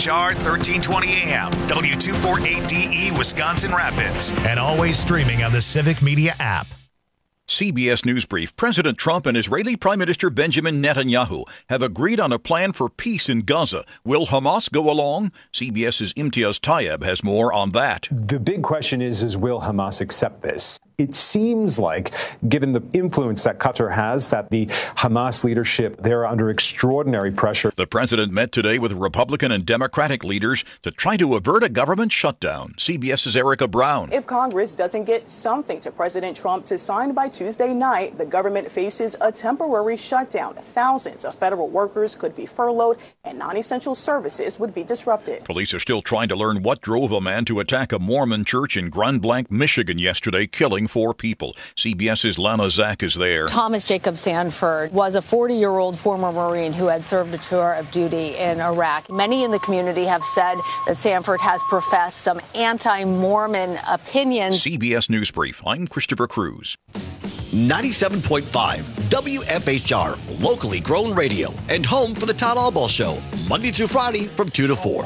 WFHR 1320 AM, W248DE Wisconsin Rapids, and always streaming on the Civic Media app. CBS News Brief. President Trump and Israeli Prime Minister Benjamin Netanyahu have agreed on a plan for peace in Gaza. Will Hamas go along? CBS's Imtiaz Tayeb has more on that. The big question is will Hamas accept this? It seems like, given the influence that Qatar has, that the Hamas leadership, they're under extraordinary pressure. The president met today with Republican and Democratic leaders to try to avert a government shutdown. CBS's Erica Brown. If Congress doesn't get something to President Trump to sign by Tuesday night, the government faces a temporary shutdown. Thousands of federal workers could be furloughed and non-essential services would be disrupted. Police are still trying to learn what drove a man to attack a Mormon church in Grand Blanc, Michigan yesterday, killing 4 people. CBS's Lana Zach is there. Thomas Jacob Sanford was a 40-year-old former Marine who had served a tour of duty in Iraq. Many in the community have said that Sanford has professed some anti-Mormon opinions. CBS News Brief. I'm Christopher Cruz. 97.5 WFHR, locally grown radio, and home for the Todd Albaugh Show, Monday through Friday from 2 to 4.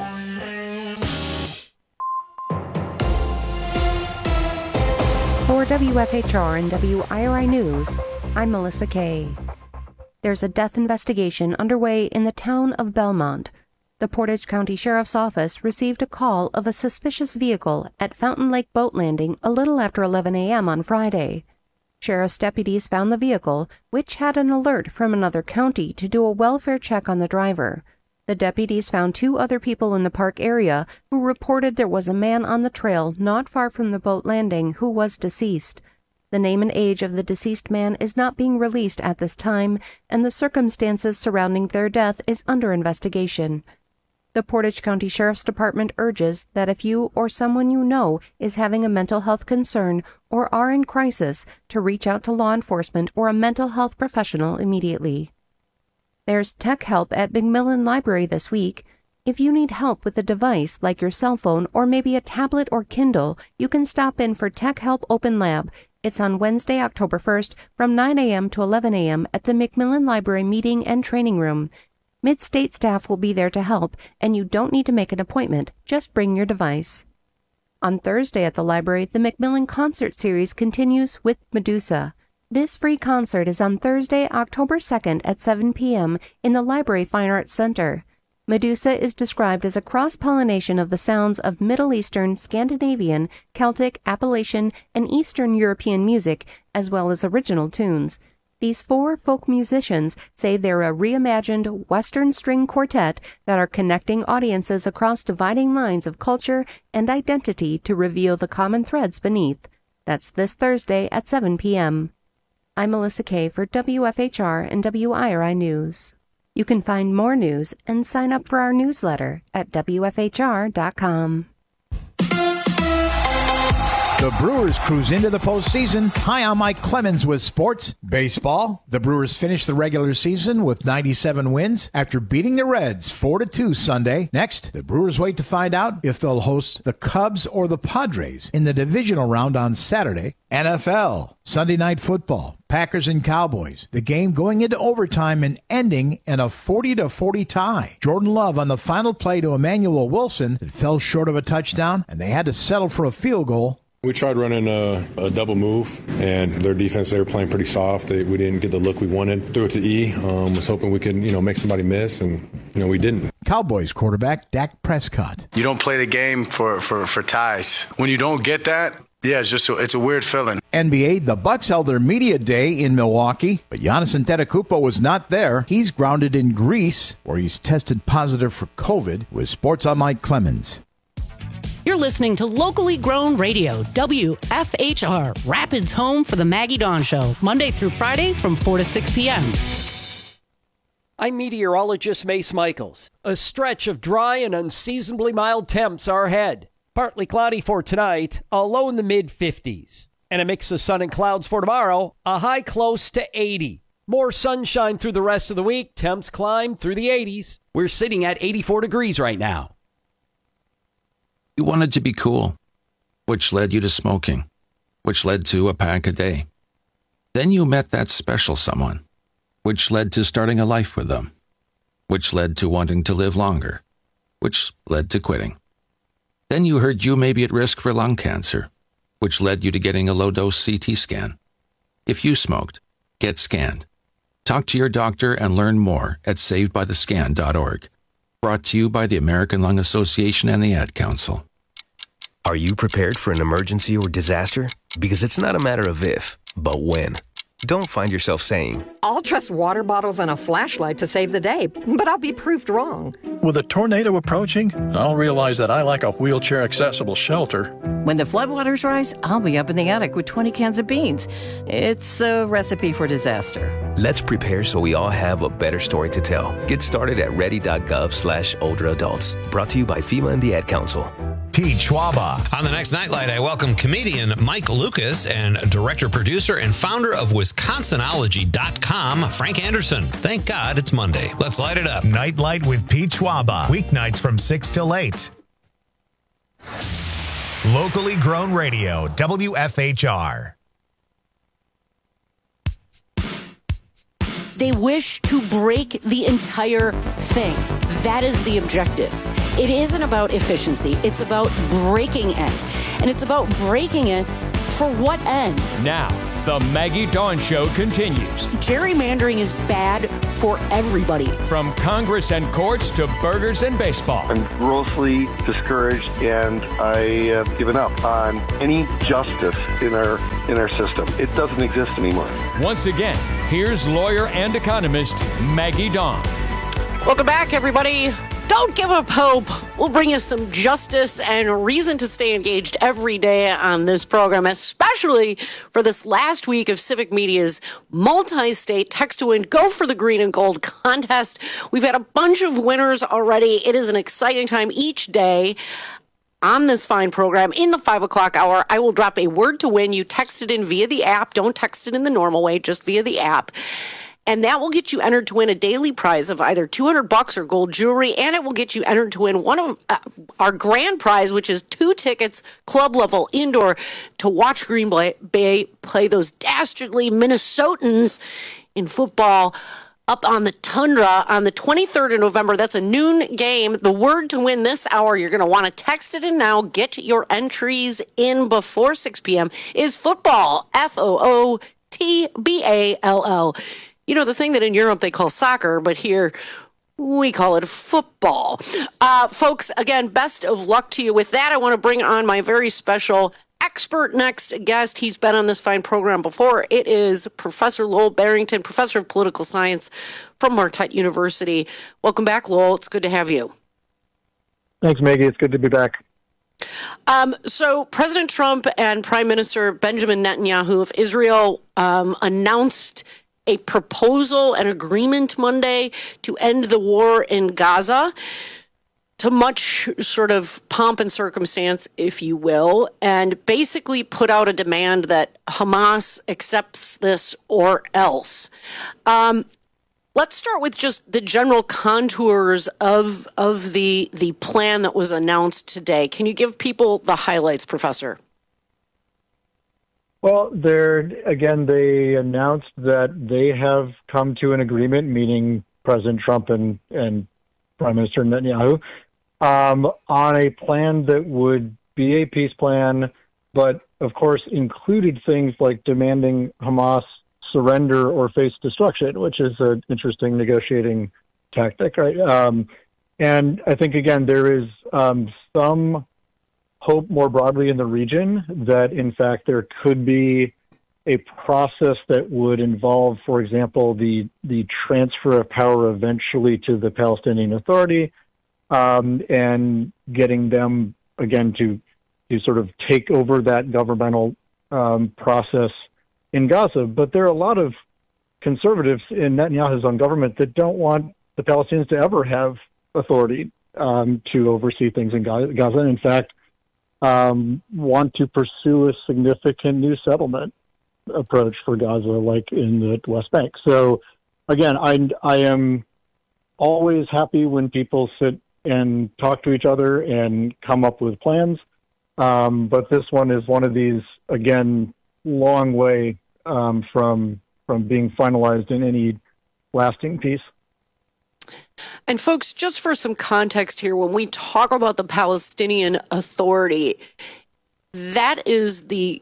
For WFHR and WIRI News, I'm Melissa Kay. There's a death investigation underway in the town of Belmont. The Portage County Sheriff's Office received a call of a suspicious vehicle at Fountain Lake Boat Landing a little after 11 a.m. on Friday. Sheriff's deputies found the vehicle, which had an alert from another county to do a welfare check on the driver. The deputies found 2 other people in the park area who reported there was a man on the trail not far from the boat landing who was deceased. The name and age of the deceased man is not being released at this time, and the circumstances surrounding their death is under investigation. The Portage County Sheriff's Department urges that if you or someone you know is having a mental health concern or are in crisis, to reach out to law enforcement or a mental health professional immediately. There's tech help at McMillan Library this week. If you need help with a device like your cell phone or maybe a tablet or Kindle, you can stop in for Tech Help Open Lab. It's on Wednesday, October 1st from 9 a.m. to 11 a.m. at the McMillan Library Meeting and Training Room. Mid-State staff will be there to help, and you don't need to make an appointment. Just bring your device. On Thursday at the library, the Macmillan Concert Series continues with Medusa. This free concert is on Thursday, October 2nd at 7 p.m. in the Library Fine Arts Center. Medusa is described as a cross-pollination of the sounds of Middle Eastern, Scandinavian, Celtic, Appalachian, and Eastern European music, as well as original tunes. These 4 folk musicians say they're a reimagined Western string quartet that are connecting audiences across dividing lines of culture and identity to reveal the common threads beneath. That's this Thursday at 7 p.m. I'm Melissa Kay for WFHR and WIRI News. You can find more news and sign up for our newsletter at WFHR.com. The Brewers cruise into the postseason. Hi, I'm Mike Clemens with sports. Baseball. The Brewers finished the regular season with 97 wins after beating the Reds 4-2 Sunday. Next, the Brewers wait to find out if they'll host the Cubs or the Padres in the divisional round on Saturday. NFL. Sunday Night Football. Packers and Cowboys. The game going into overtime and ending in a 40-40 tie. Jordan Love on the final play to Emmanuel Wilson. It fell short of a touchdown, and they had to settle for a field goal. We tried running a double move, and their defense, they were playing pretty soft. We didn't get the look we wanted. Threw it to E. Was hoping we could, make somebody miss, and, we didn't. Cowboys quarterback Dak Prescott. You don't play the game for ties. When you don't get that, yeah, it's a weird feeling. NBA, the Bucks held their media day in Milwaukee, but Giannis Antetokounmpo was not there. He's grounded in Greece, where he's tested positive for COVID. With Sports, I'm Mike Clemens. You're listening to locally grown radio, WFHR, Rapids home for the Maggie Dawn Show, Monday through Friday from 4 to 6 p.m. I'm meteorologist Mace Michaels. A stretch of dry and unseasonably mild temps are ahead. Partly cloudy for tonight, a low in the mid-50s. And a mix of sun and clouds for tomorrow, a high close to 80. More sunshine through the rest of the week, temps climb through the 80s. We're sitting at 84 degrees right now. You wanted to be cool, which led you to smoking, which led to a pack a day. Then you met that special someone, which led to starting a life with them, which led to wanting to live longer. which led to quitting. Then you heard you may be at risk for lung cancer, which led you to getting a low-dose CT scan. If you smoked, get scanned. Talk to your doctor and learn more at savedbythescan.org. Brought to you by the American Lung Association and the Ad Council. Are you prepared for an emergency or disaster? Because it's not a matter of if, but when. Don't find yourself saying, I'll trust water bottles and a flashlight to save the day, but I'll be proved wrong. With a tornado approaching, I'll realize that I like a wheelchair-accessible shelter. When the floodwaters rise, I'll be up in the attic with 20 cans of beans. It's a recipe for disaster. Let's prepare so we all have a better story to tell. Get started at ready.gov/older adults. Brought to you by FEMA and the Ad Council. Pete Schwaba. On the next Nightlight, I welcome comedian Mike Lucas and director, producer, and founder of Wisconsinology.com, Frank Anderson. Thank God it's Monday. Let's light it up. Nightlight with Pete Schwaba. Weeknights from 6 till 8. Locally grown radio, WFHR. They wish to break the entire thing. That is the objective. It isn't about efficiency. It's about breaking it. And it's about breaking it for what end? Now, the Maggie Dawn Show continues. Gerrymandering is bad for everybody. From Congress and courts to burgers and baseball. I'm grossly discouraged, and I have given up on any justice in our system. It doesn't exist anymore. Once again, here's lawyer and economist Maggie Dawn. Welcome back, everybody. Don't give up hope. We'll bring you some justice and reason to stay engaged every day on this program, especially for this last week of Civic Media's multi-state Text to Win Go for the Green and Gold contest. We've had a bunch of winners already. It is an exciting time each day on this fine program. In the 5 o'clock hour, I will drop a word to win. You text it in via the app. Don't text it in the normal way, just via the app. And that will get you entered to win a daily prize of either $200 or gold jewelry, and it will get you entered to win one of our grand prize, which is 2 tickets, club level indoor, to watch Green Bay play those dastardly Minnesotans in football up on the Tundra on the 23rd of November. That's a noon game. The word to win this hour, you're going to want to text it in now. Get your entries in before 6 p.m. is football, FOOTBALL. You know, the thing that in Europe they call soccer, but here we call it football. Folks, again, best of luck to you. With that, I want to bring on my very special expert next guest. He's been on this fine program before. It is Professor Lowell Barrington, Professor of Political Science from Marquette University. Welcome back, Lowell. It's good to have you. Thanks, Maggie. It's good to be back. So President Trump and Prime Minister Benjamin Netanyahu of Israel announced a proposal, an agreement Monday to end the war in Gaza, to much sort of pomp and circumstance, if you will, and basically put out a demand that Hamas accepts this or else. Let's start with just the general contours of the plan that was announced today. Can you give people the highlights, Professor? Well, they announced that they have come to an agreement, meaning President Trump and Prime Minister Netanyahu, on a plan that would be a peace plan, but of course included things like demanding Hamas surrender or face destruction, which is an interesting negotiating tactic, right? And I think, again, there is some hope more broadly in the region that, in fact, there could be a process that would involve, for example, the transfer of power eventually to the Palestinian Authority, and getting them, again, to sort of take over that governmental process in Gaza. But there are a lot of conservatives in Netanyahu's own government that don't want the Palestinians to ever have authority to oversee things in Gaza. In fact, want to pursue a significant new settlement approach for Gaza, like in the West Bank. So, again, I am always happy when people sit and talk to each other and come up with plans. But this one is one of these, again, long way from being finalized in any lasting peace. And folks, just for some context here, when we talk about the Palestinian Authority, that is the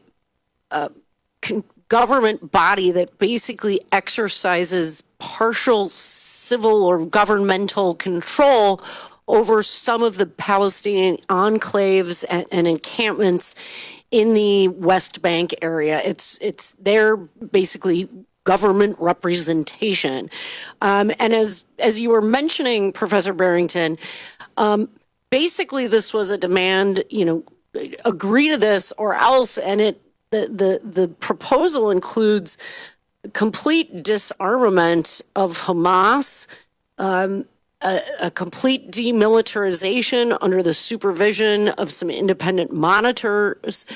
government body that basically exercises partial civil or governmental control over some of the Palestinian enclaves and encampments in the West Bank area. It's their basically government representation. And as you were mentioning, Professor Barrington, basically this was a demand, agree to this or else, and the proposal includes complete disarmament of Hamas, a complete demilitarization under the supervision of some independent monitors.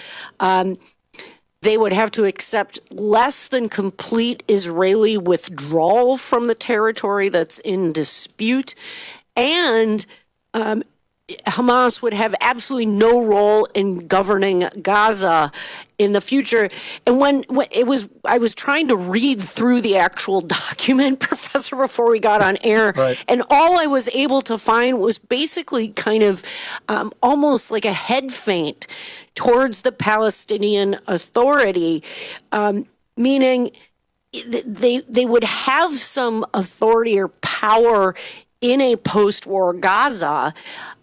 They would have to accept less than complete Israeli withdrawal from the territory that's in dispute, and Hamas would have absolutely no role in governing Gaza in the future. And when I was trying to read through the actual document, Professor, before we got on air, right. And all I was able to find was basically kind of almost like a head feint towards the Palestinian Authority, meaning they would have some authority or power in a post-war Gaza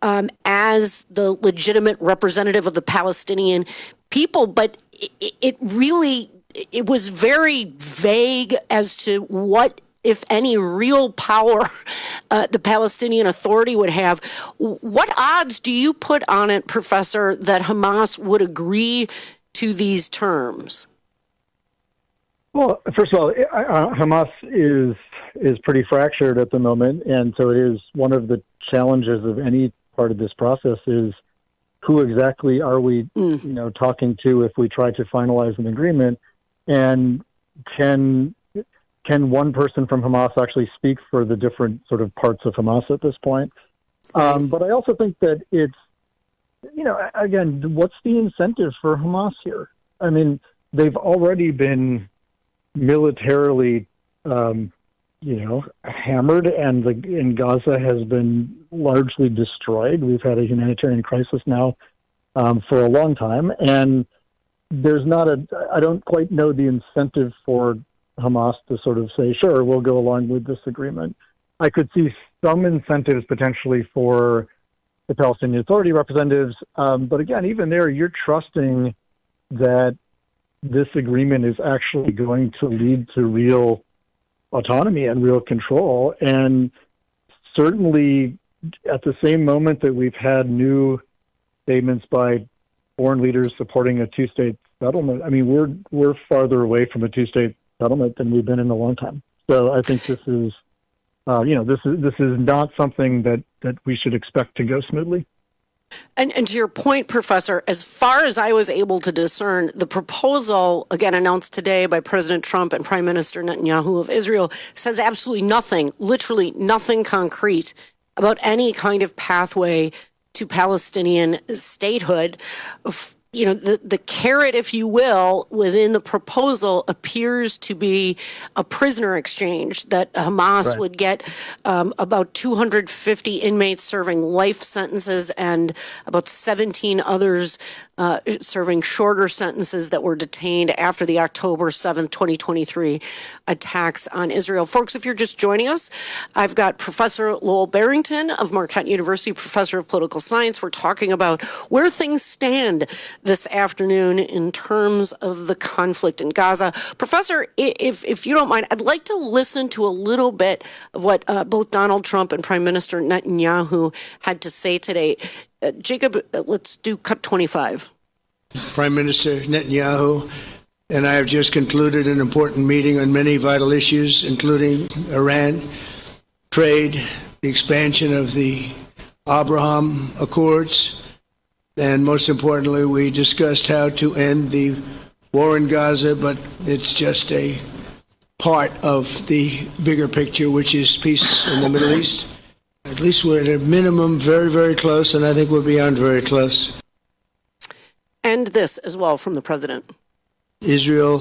as the legitimate representative of the Palestinian people, but it was very vague as to what, if any, real power the Palestinian Authority would have. What odds do you put on it, Professor, that Hamas would agree to these terms? Well, first of all, Hamas is pretty fractured at the moment, and so it is one of the challenges of any part of this process is who exactly are we, talking to if we try to finalize an agreement, and can one person from Hamas actually speak for the different sort of parts of Hamas at this point? But I also think that it's, again, what's the incentive for Hamas here? I mean, they've already been militarily, hammered, and Gaza has been largely destroyed. We've had a humanitarian crisis now for a long time, and there's I don't quite know the incentive for Hamas to sort of say, sure, we'll go along with this agreement. I could see some incentives potentially for the Palestinian Authority representatives, but again, even there, you're trusting that this agreement is actually going to lead to real autonomy and real control. And certainly at the same moment that we've had new statements by foreign leaders supporting a two-state settlement, I mean, we're farther away from a two-state settlement than we've been in a long time. So I think this is, this is not something that we should expect to go smoothly. And to your point, Professor, as far as I was able to discern, the proposal, again announced today by President Trump and Prime Minister Netanyahu of Israel, says absolutely nothing, literally nothing concrete about any kind of pathway to Palestinian statehood. The carrot, if you will, within the proposal appears to be a prisoner exchange that Hamas would get about 250 inmates serving life sentences and about 17 others serving shorter sentences that were detained after the October 7th, 2023 attacks on Israel. Folks, if you're just joining us, I've got Professor Lowell Barrington of Marquette University, Professor of Political Science. We're talking about where things stand this afternoon in terms of the conflict in Gaza. Professor, if you don't mind, I'd like to listen to a little bit of what both Donald Trump and Prime Minister Netanyahu had to say today. Jacob, let's do cut 25. Prime Minister Netanyahu and I have just concluded an important meeting on many vital issues, including Iran, trade, the expansion of the Abraham Accords, and most importantly, we discussed how to end the war in Gaza, but it's just a part of the bigger picture, which is peace in the Middle East. At least we're at a minimum very, very close, and I think we're beyond very close. And this as well from the president. Israel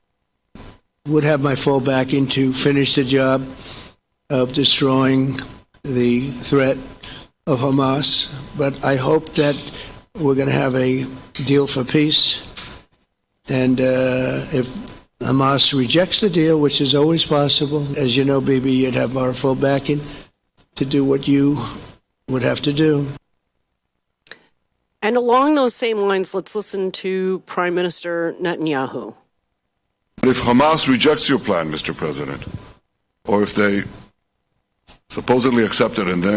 would have my full backing to finish the job of destroying the threat of Hamas, but I hope that we're going to have a deal for peace. And if Hamas rejects the deal, which is always possible, as you know, Bibi, you'd have our full backing to do what you would have to do. And along those same lines, let's listen to Prime Minister Netanyahu. If Hamas rejects your plan, Mr. President, or if they supposedly accept it and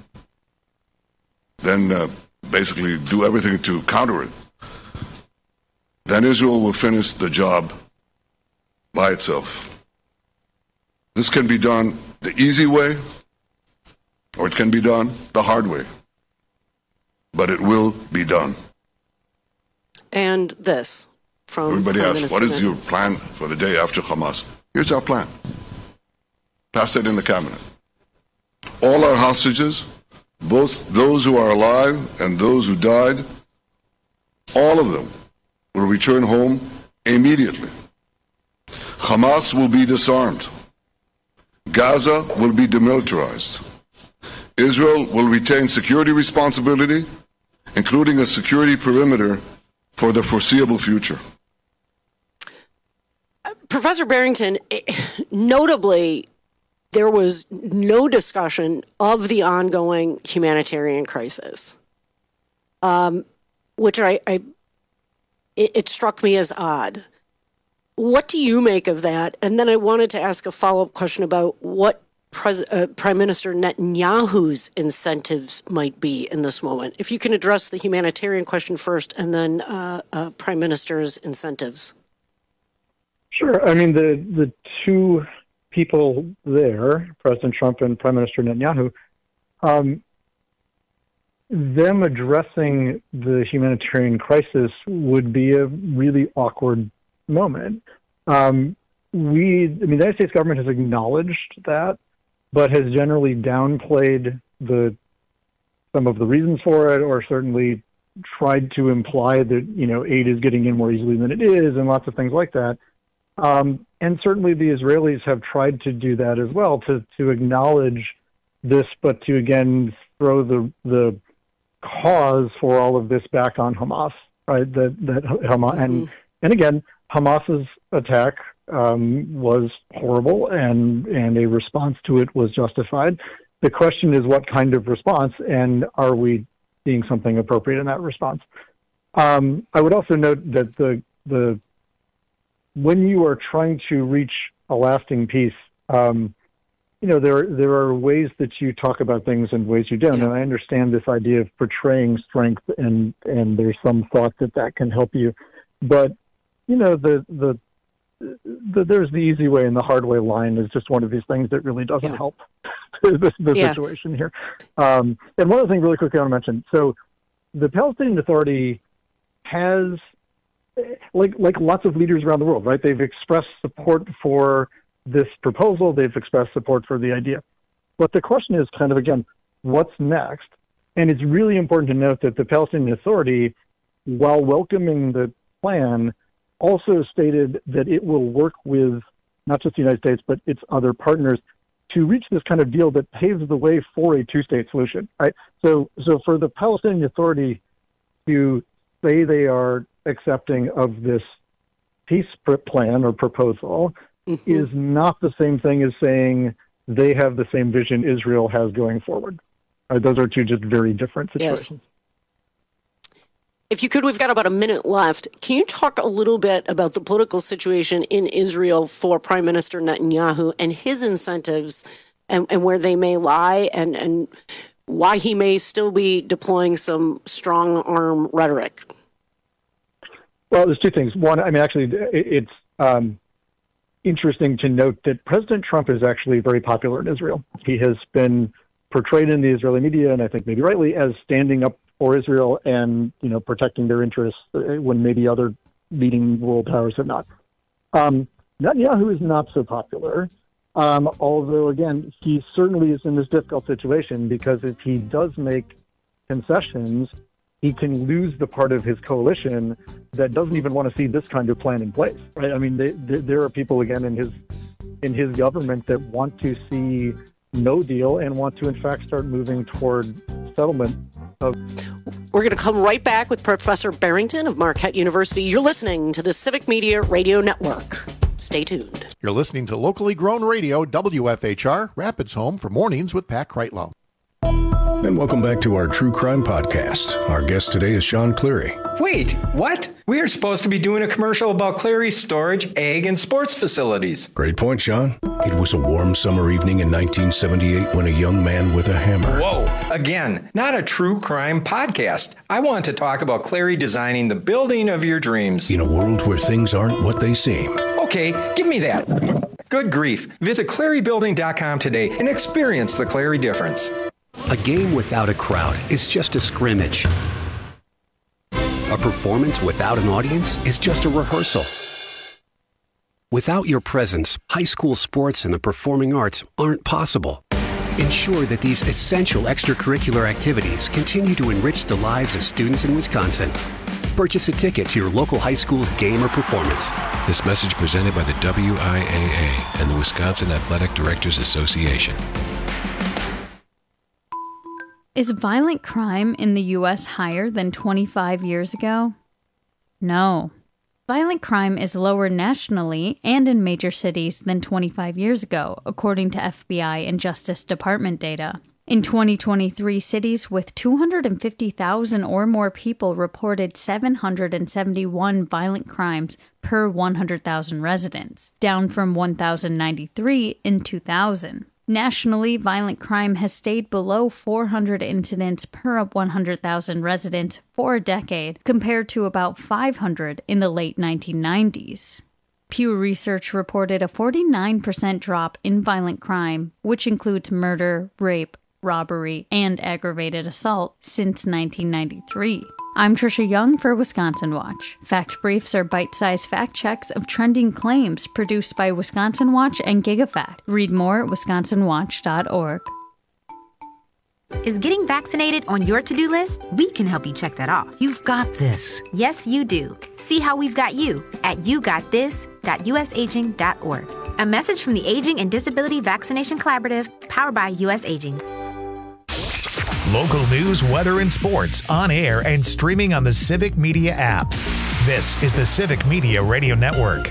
then basically do everything to counter it, then Israel will finish the job by itself. This can be done the easy way, or it can be done the hard way. But it will be done. And this from everybody Prime asks, Minister what is Netanyahu. your plan for the day after Hamas? Here's our plan. Pass it in the cabinet. All our hostages, both those who are alive and those who died, all of them will return home immediately. Hamas will be disarmed. Gaza will be demilitarized. Israel will retain security responsibility, including a security perimeter for the foreseeable future. Professor Barrington, notably, there was no discussion of the ongoing humanitarian crisis, which it struck me as odd. What do you make of that? And then I wanted to ask a follow-up question about what Prime Minister Netanyahu's incentives might be in this moment. If you can address the humanitarian question first and then Prime Minister's incentives. Sure. I mean, the two people there, President Trump and Prime Minister Netanyahu, them addressing the humanitarian crisis would be a really awkward moment. The United States government has acknowledged that, but has generally downplayed some of the reasons for it, or certainly tried to imply that, aid is getting in more easily than it is, and lots of things like that. And certainly the Israelis have tried to do that as well, to acknowledge this, but to again throw the cause for all of this back on Hamas, right? That Hamas and again, Hamas's attack was horrible, and a response to it was justified. The question is, what kind of response, and are we seeing something appropriate in that response? I would also note that when you are trying to reach a lasting peace, there are ways that you talk about things and ways you don't. And I understand this idea of portraying strength, and there's some thought that can help you. But there's the easy way and the hard way line is just one of these things that really doesn't help the situation here. And one other thing really quickly I want to mention. So the Palestinian Authority has, like lots of leaders around the world, right? They've expressed support for this proposal. They've expressed support for the idea. But the question is kind of, again, what's next? And it's really important to note that the Palestinian Authority, while welcoming the plan, also stated that it will work with not just the United States, but its other partners to reach this kind of deal that paves the way for a two-state solution, right? So for the Palestinian Authority to say they are accepting of this peace plan or proposal is not the same thing as saying they have the same vision Israel has going forward. Those are two just very different situations. Yes. If you could, we've got about a minute left. Can you talk a little bit about the political situation in Israel for Prime Minister Netanyahu and his incentives and where they may lie, and why he may still be deploying some strong arm rhetoric? Well, there's two things. One, I mean, actually, it's interesting to note that President Trump is actually very popular in Israel. He has been portrayed in the Israeli media, and I think maybe rightly, as standing up for Israel and, protecting their interests when maybe other leading world powers have not. Netanyahu is not so popular, although, again, he certainly is in this difficult situation because if he does make concessions, he can lose the part of his coalition that doesn't even want to see this kind of plan in place, right? I mean, there are people, again, in his government that want to see no deal and want to, in fact, start moving toward settlement of. We're going to come right back with Professor Barrington of Marquette University. You're listening to the Civic Media Radio Network. Stay tuned. You're listening to locally grown radio, WFHR, Rapids Home for Mornings with Pat Kreitlow. And welcome back to our True Crime Podcast. Our guest today is Sean Cleary. Wait, what? We are supposed to be doing a commercial about Cleary's storage, ag, and sports facilities. Great point, Sean. It was a warm summer evening in 1978 when a young man with a hammer. Whoa, again, not a true crime podcast. I want to talk about Cleary designing the building of your dreams. In a world where things aren't what they seem. Okay, give me that. Good grief. Visit ClearyBuilding.com today and experience the Cleary difference. A game without a crowd is just a scrimmage. A performance without an audience is just a rehearsal. Without your presence, high school sports and the performing arts aren't possible. Ensure that these essential extracurricular activities continue to enrich the lives of students in Wisconsin. Purchase a ticket to your local high school's game or performance. This message presented by the WIAA and the Wisconsin Athletic Directors Association. Is violent crime in the U.S. higher than 25 years ago? No. Violent crime is lower nationally and in major cities than 25 years ago, according to FBI and Justice Department data. In 2023, cities with 250,000 or more people reported 771 violent crimes per 100,000 residents, down from 1,093 in 2000. Nationally, violent crime has stayed below 400 incidents per 100,000 residents for a decade, compared to about 500 in the late 1990s. Pew Research reported a 49% drop in violent crime, which includes murder, rape, robbery, and aggravated assault since 1993. I'm Trisha Young for Wisconsin Watch. Fact Briefs are bite-sized fact checks of trending claims produced by Wisconsin Watch and GigaFact. Read more at wisconsinwatch.org. Is getting vaccinated on your to-do list? We can help you check that off. You've got this. Yes, you do. See how we've got you at yougotthis.usaging.org. A message from the Aging and Disability Vaccination Collaborative, powered by US Aging. Local news, weather, and sports on air and streaming on the Civic Media app. This is the Civic Media Radio Network.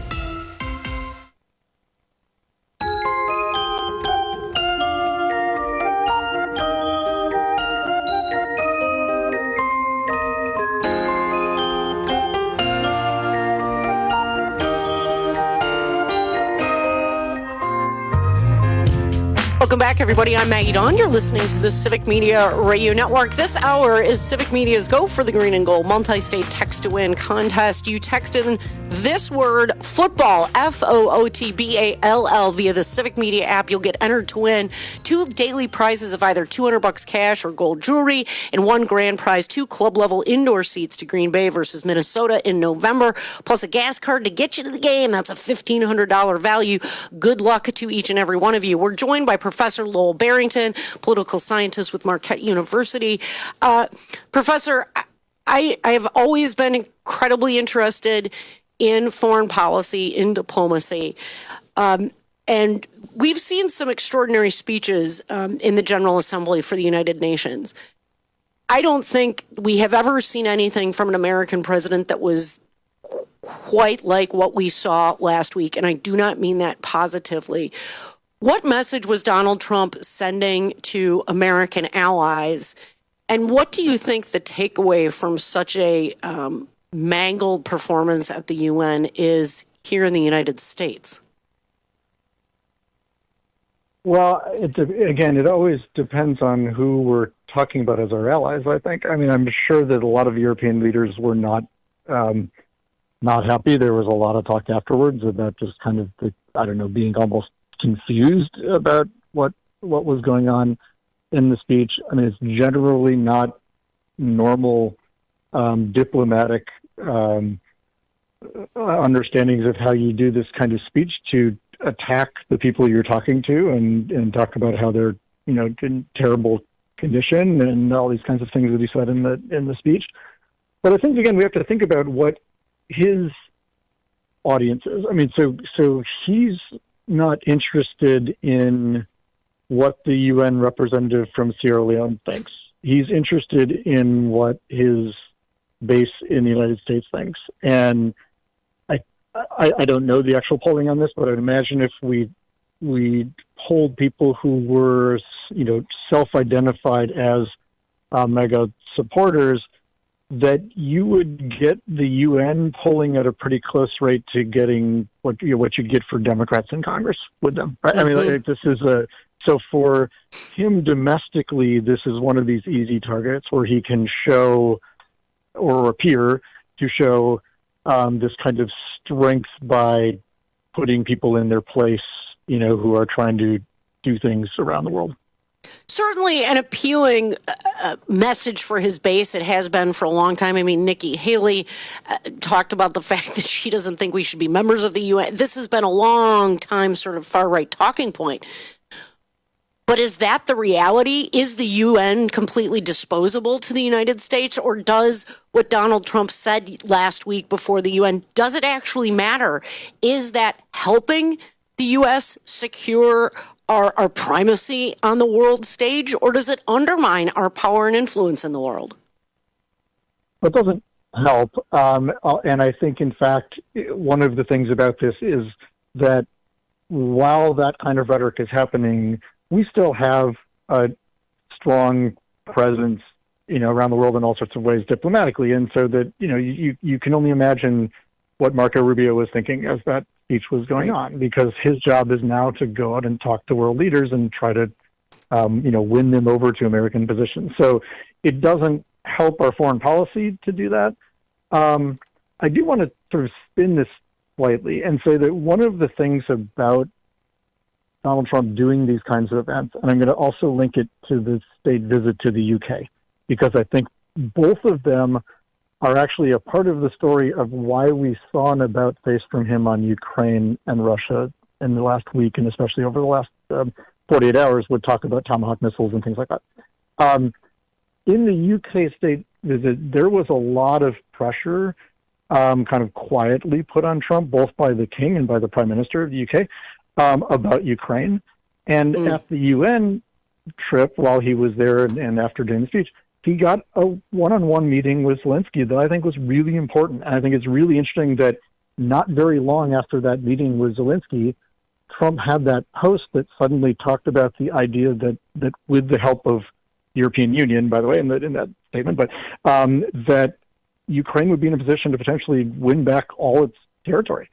Welcome back, everybody. I'm Maggie Dawn. You're listening to the Civic Media Radio Network. This hour is Civic Media's Go for the Green and Gold multi-state text-to-win contest. You text in this word, football, FOOTBALL, via the Civic Media app. You'll get entered to win 2 daily prizes of either $200 cash or gold jewelry, and 1 grand prize, 2 club-level indoor seats to Green Bay versus Minnesota in November, plus a gas card to get you to the game. That's a $1,500 value. Good luck to each and every one of you. We're joined by Professor Lowell Barrington, political scientist with Marquette University. Professor, I have always been incredibly interested in foreign policy, in diplomacy. And we've seen some extraordinary speeches in the General Assembly for the United Nations. I don't think we have ever seen anything from an American president that was quite like what we saw last week, and I do not mean that positively. What message was Donald Trump sending to American allies, and what do you think the takeaway from such a mangled performance at the UN is here in the United States? Well, it always depends on who we're talking about as our allies, I think. I mean, I'm sure that a lot of European leaders were not happy. There was a lot of talk afterwards about just kind of, being almost confused about what was going on in the speech. I mean, it's generally not normal diplomatic understandings of how you do this kind of speech to attack the people you're talking to and talk about how they're, in terrible condition and all these kinds of things that he said in the speech. But I think, again, we have to think about what his audience is. I mean, so he's not interested in what the UN representative from Sierra Leone thinks. He's interested in what his base in the United States thinks. And I don't know the actual polling on this, but I'd imagine if we polled people who were, self-identified as MAGA supporters, that you would get the UN polling at a pretty close rate to getting what you get for Democrats in Congress with them. Right? I mean, this is so for him domestically, this is one of these easy targets where he can show or appear to show this kind of strength by putting people in their place, who are trying to do things around the world. Certainly an appealing message for his base. It has been for a long time. I mean, Nikki Haley talked about the fact that she doesn't think we should be members of the UN. This has been a long time sort of far-right talking point. But is that the reality? Is the UN completely disposable to the United States? Or does what Donald Trump said last week before the UN, does it actually matter? Is that helping the U.S. secure our primacy on the world stage? Or does it undermine our power and influence in the world? It doesn't help. And I think, in fact, one of the things about this is that while that kind of rhetoric is happening, we still have a strong presence, around the world in all sorts of ways diplomatically. And so that, you can only imagine what Marco Rubio was thinking as that speech was going on, because his job is now to go out and talk to world leaders and try to, win them over to American positions. So it doesn't help our foreign policy to do that. I do want to sort of spin this slightly and say that one of the things about Donald Trump doing these kinds of events, and I'm going to also link it to the state visit to the UK, because I think both of them are actually a part of the story of why we saw an about face from him on Ukraine and Russia in the last week, and especially over the last 48 hours, would talk about Tomahawk missiles and things like that. In the UK state visit, there was a lot of pressure kind of quietly put on Trump, both by the King and by the Prime Minister of the UK, about Ukraine. And at the UN trip, while he was there and after doing the speech, he got a one-on-one meeting with Zelensky that I think was really important. And I think it's really interesting that not very long after that meeting with Zelensky, Trump had that post that suddenly talked about the idea that with the help of the European Union, by the way, in that statement, but that Ukraine would be in a position to potentially win back all its territory.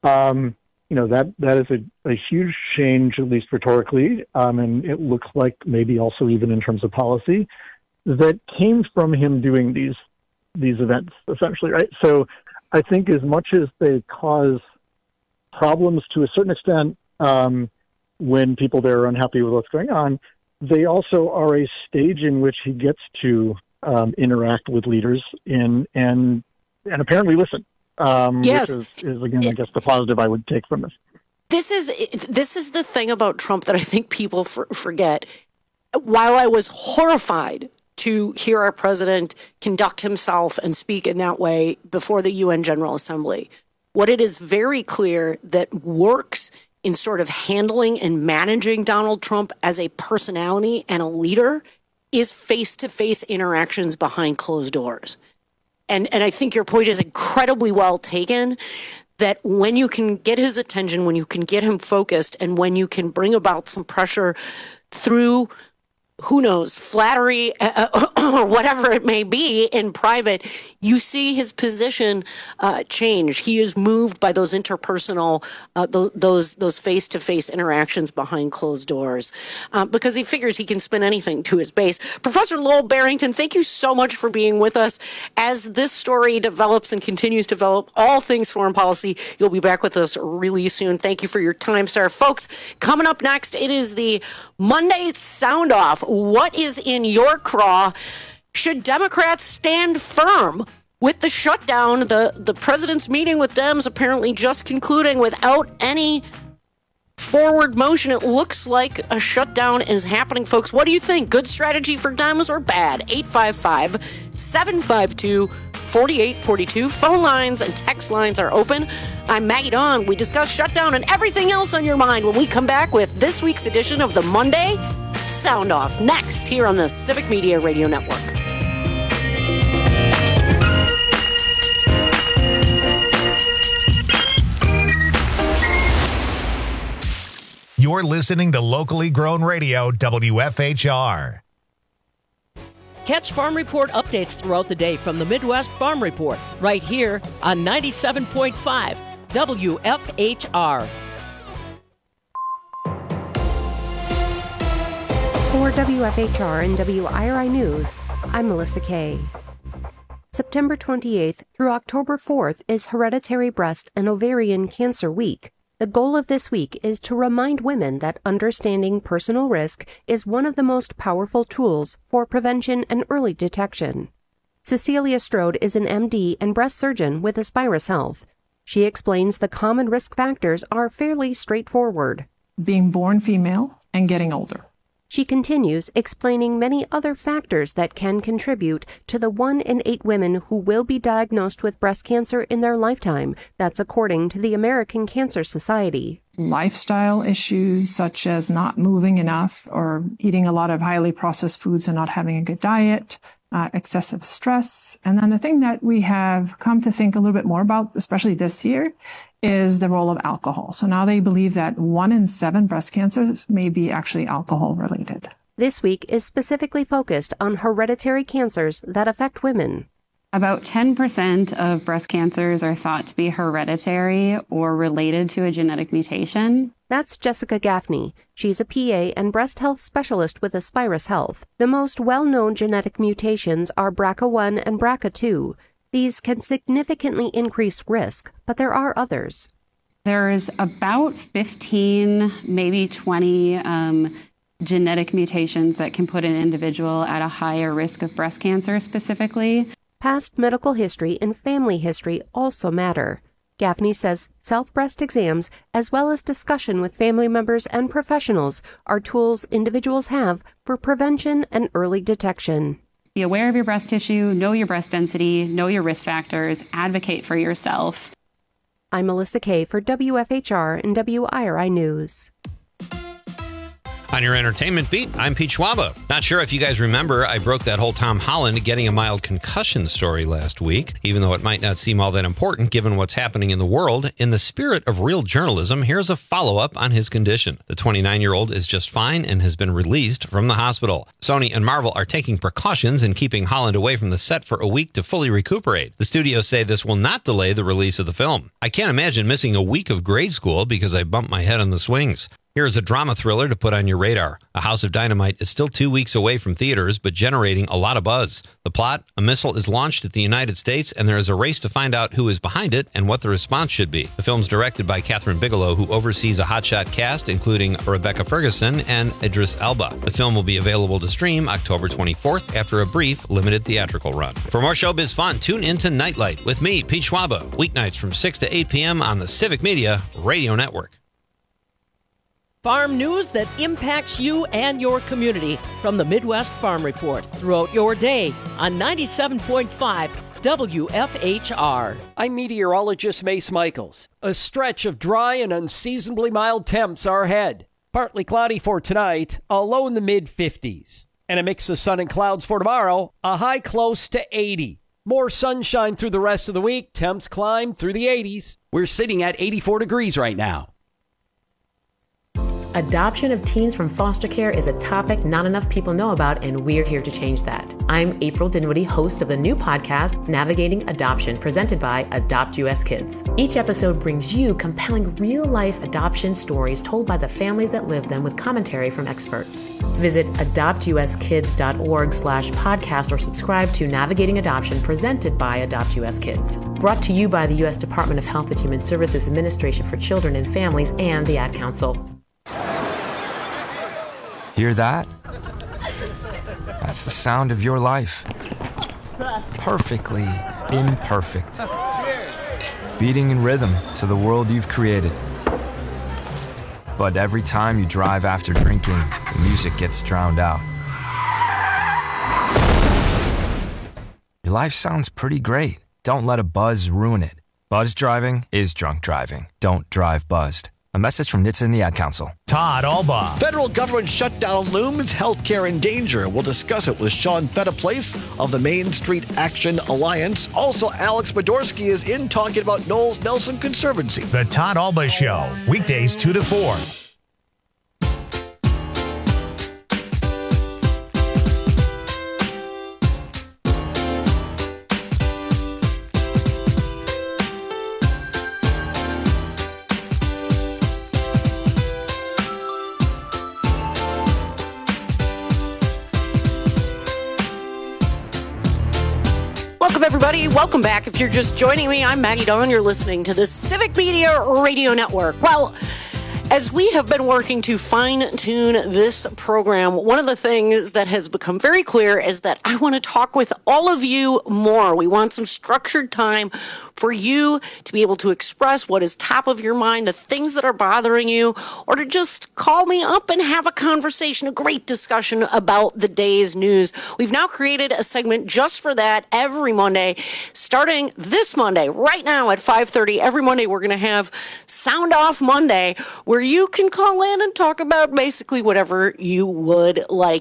That is a huge change, at least rhetorically, and it looks like maybe also even in terms of policy, that came from him doing these events, essentially, right? So I think as much as they cause problems to a certain extent when people there are unhappy with what's going on, they also are a stage in which he gets to interact with leaders and apparently listen. Yes. Which is again, I guess, the positive I would take from this. This is the thing about Trump that I think people forget. While I was horrified to hear our president conduct himself and speak in that way before the UN General Assembly, what it is very clear that works in sort of handling and managing Donald Trump as a personality and a leader is face-to-face interactions behind closed doors. And I think your point is incredibly well taken, that when you can get his attention, when you can get him focused, and when you can bring about some pressure through, who knows, flattery or whatever it may be in private, you see his position change. He is moved by those interpersonal, those face-to-face interactions behind closed doors, because he figures he can spin anything to his base. Professor Lowell Barrington, thank you so much for being with us. As this story develops and continues to develop, all things foreign policy, you'll be back with us really soon. Thank you for your time, sir. Folks, coming up next, it is the Monday Sound Off. What is in your craw? Should Democrats stand firm with the shutdown? The president's meeting with Dems apparently just concluding without any forward motion. It looks like a shutdown is happening, folks. What do you think? Good strategy for Dems or bad? 855-752 4842. Phone lines and text lines are open. I'm Maggie Dawn. We discuss shutdown and everything else on your mind when we come back with this week's edition of the Monday Sound Off, next here on the Civic Media Radio Network. You're listening to locally grown radio, WFHR. Catch Farm Report updates throughout the day from the Midwest Farm Report, right here on 97.5 WFHR. For WFHR and WIRI News, I'm Melissa Kay. September 28th through October 4th is Hereditary Breast and Ovarian Cancer Week. The goal of this week is to remind women that understanding personal risk is one of the most powerful tools for prevention and early detection. Cecilia Strode is an MD and breast surgeon with Aspirus Health. She explains the common risk factors are fairly straightforward. Being born female and getting older. She continues, explaining many other factors that can contribute to the 1 in 8 women who will be diagnosed with breast cancer in their lifetime. That's according to the American Cancer Society. Lifestyle issues such as not moving enough or eating a lot of highly processed foods and not having a good diet, excessive stress. And then the thing that we have come to think a little bit more about, especially this year, is the role of alcohol. So now they believe that 1 in 7 breast cancers may be actually alcohol related. This week is specifically focused on hereditary cancers that affect women. About 10% of breast cancers are thought to be hereditary or related to a genetic mutation. That's Jessica Gaffney. She's a PA and breast health specialist with Aspirus Health. The most well-known genetic mutations are BRCA1 and BRCA2. These can significantly increase risk, but there are others. There's about 15, maybe 20 genetic mutations that can put an individual at a higher risk of breast cancer specifically. Past medical history and family history also matter. Gaffney says self-breast exams, as well as discussion with family members and professionals, are tools individuals have for prevention and early detection. Be aware of your breast tissue, know your breast density, know your risk factors, advocate for yourself. I'm Melissa Kay for WFHR and WIRI News. On your entertainment beat, I'm Pete Schwaba. Not sure if you guys remember, I broke that whole Tom Holland getting a mild concussion story last week, even though it might not seem all that important given what's happening in the world. In the spirit of real journalism, here's a follow-up on his condition. The 29-year-old is just fine and has been released from the hospital. Sony and Marvel are taking precautions in keeping Holland away from the set for a week to fully recuperate. The studios say this will not delay the release of the film. I can't imagine missing a week of grade school because I bumped my head on the swings. Here's a drama thriller to put on your radar. A House of Dynamite is still 2 weeks away from theaters, but generating a lot of buzz. The plot, a missile is launched at the United States, and there is a race to find out who is behind it and what the response should be. The film's directed by Catherine Bigelow, who oversees a hotshot cast, including Rebecca Ferguson and Idris Elba. The film will be available to stream October 24th after a brief, limited theatrical run. For more showbiz fun, tune into Nightlight with me, Pete Schwaba, weeknights from 6 to 8 p.m. on the Civic Media Radio Network. Farm news that impacts you and your community from the Midwest Farm Report throughout your day on 97.5 WFHR. I'm meteorologist Mace Michaels. A stretch of dry and unseasonably mild temps are ahead. Partly cloudy for tonight, a low in the mid-50s. And a mix of sun and clouds for tomorrow, a high close to 80. More sunshine through the rest of the week, temps climb through the 80s. We're sitting at 84 degrees right now. Adoption of teens from foster care is a topic not enough people know about, and we're here to change that. I'm April Dinwiddie, host of the new podcast, Navigating Adoption, presented by Adopt US Kids. Each episode brings you compelling real-life adoption stories told by the families that live them with commentary from experts. Visit adoptuskids.org/podcast or subscribe to Navigating Adoption, presented by Adopt US Kids. Brought to you by the U.S. Department of Health and Human Services Administration for Children and Families and the Ad Council. Hear that? That's the sound of your life. Perfectly imperfect. Beating in rhythm to the world you've created. But every time you drive after drinking, the music gets drowned out. Your life sounds pretty great. Don't let a buzz ruin it. Buzz driving is drunk driving. Don't drive buzzed. A message from NHTSA and the Ad Council. Todd Albaugh. Federal government shutdown looms, healthcare in danger. We'll discuss it with Sean Fetaplace of the Main Street Action Alliance. Also, Alex Podorsky is in talking about Knowles Nelson Conservancy. The Todd Albaugh Show, weekdays 2 to 4. Welcome, everybody. Welcome back. If you're just joining me, I'm Maggie Dawn. You're listening to the Civic Media Radio Network. Well, as we have been working to fine-tune this program, one of the things that has become very clear is that I want to talk with all of you more. We want some structured time for you to be able to express what is top of your mind, the things that are bothering you, or to just call me up and have a conversation, a great discussion about the day's news. We've now created a segment just for that every Monday, starting this Monday, right now at 5:30. Every Monday, we're going to have Sound Off Monday, where you can call in and talk about basically whatever you would like.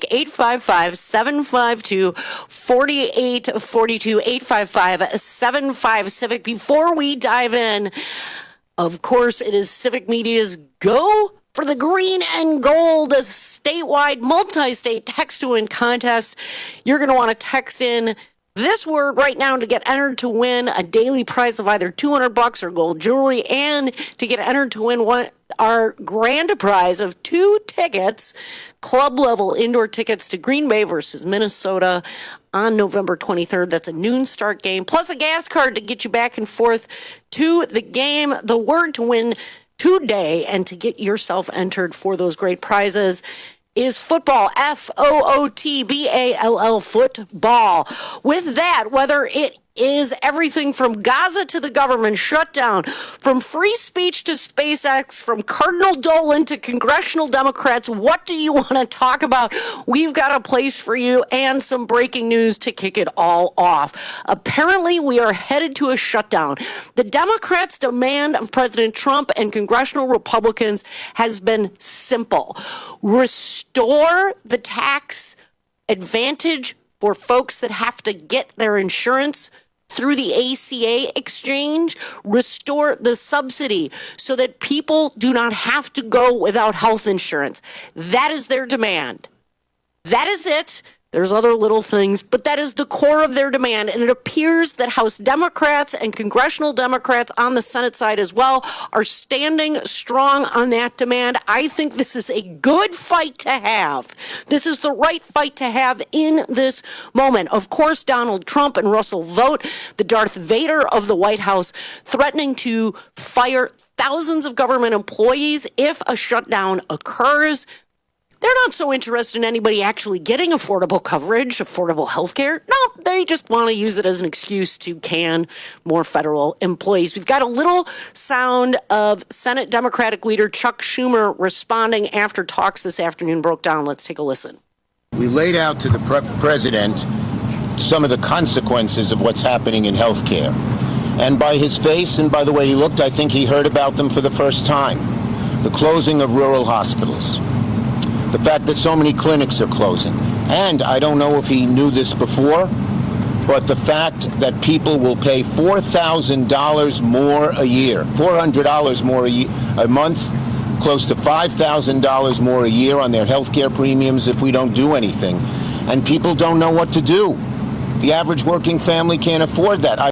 855-752-4842, 855-75-CIVIC. Before we dive in, of course, it is Civic Media's Go for the Green and Gold, a statewide, multi-state text-to-win contest. You're going to want to text in this word right now to get entered to win a daily prize of either $200 or gold jewelry, and to get entered to win our grand prize of 2 tickets, club-level indoor tickets to Green Bay versus Minnesota on November 23rd. That's a noon start game, plus a gas card to get you back and forth to the game. The word to win today and to get yourself entered for those great prizes is football, Football, football. With that, whether it is everything from Gaza to the government shutdown, from free speech to SpaceX, from Cardinal Dolan to congressional Democrats, what do you want to talk about? We've got a place for you and some breaking news to kick it all off. Apparently, we are headed to a shutdown. The Democrats' demand of President Trump and congressional Republicans has been simple. Restore the tax advantage for folks that have to get their insurance through the ACA exchange. Restore the subsidy so that people do not have to go without health insurance. That is their demand. That is it. There's other little things, but that is the core of their demand. And it appears that House Democrats and congressional Democrats on the Senate side as well are standing strong on that demand. I think this is a good fight to have. This is the right fight to have in this moment. Of course, Donald Trump and Russell Vought, the Darth Vader of the White House, threatening to fire thousands of government employees if a shutdown occurs. They're not so interested in anybody actually getting affordable coverage, affordable health care. No, they just want to use it as an excuse to can more federal employees. We've got a little sound of Senate Democratic leader Chuck Schumer responding after talks this afternoon broke down. Let's take a listen. We laid out to the president some of the consequences of what's happening in health care. And by his face and by the way he looked, I think he heard about them for the first time. The closing of rural hospitals. The fact that so many clinics are closing. And I don't know if he knew this before, but the fact that people will pay $4,000 more a year, $400 more a month, close to $5,000 more a year on their health care premiums if we don't do anything. And people don't know what to do. The average working family can't afford that.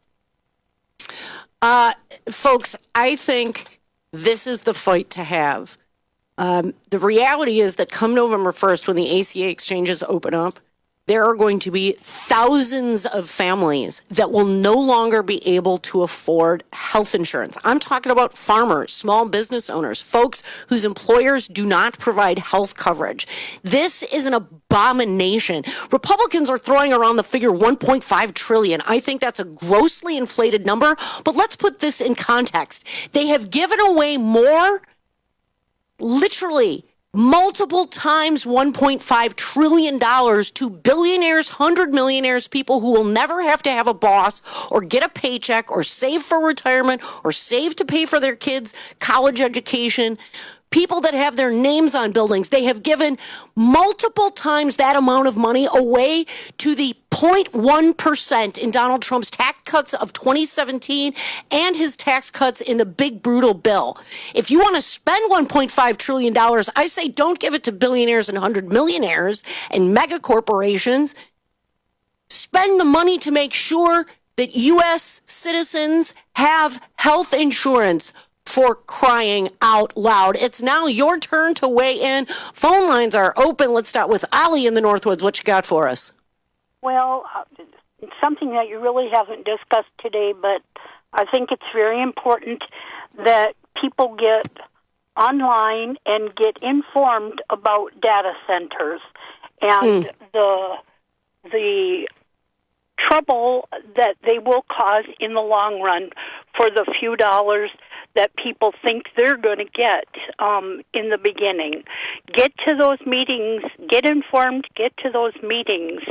Folks, I think this is the fight to have. The reality is that come November 1st, when the ACA exchanges open up, there are going to be thousands of families that will no longer be able to afford health insurance. I'm talking about farmers, small business owners, folks whose employers do not provide health coverage. This is an abomination. Republicans are throwing around the figure $1.5 trillion. I think that's a grossly inflated number, but let's put this in context. They have given away more, literally, multiple times $1.5 trillion to billionaires, 100 millionaires, people who will never have to have a boss or get a paycheck or save for retirement or save to pay for their kids' college education. People that have their names on buildings. They have given multiple times that amount of money away to the 0.1% in Donald Trump's tax cuts of 2017 and his tax cuts in the big, brutal bill. If you want to spend $1.5 trillion, I say don't give it to billionaires and 100 millionaires and mega corporations. Spend the money to make sure that U.S. citizens have health insurance. For crying out loud. It's now your turn to weigh in. Phone lines are open. Let's start with Ali in the Northwoods. What you got for us? Well, something that you really haven't discussed today, but I think it's very important that people get online and get informed about data centers and the trouble that they will cause in the long run for the few dollars that people think they're going to get in the beginning. Get to those meetings, get informed, get to those meetings.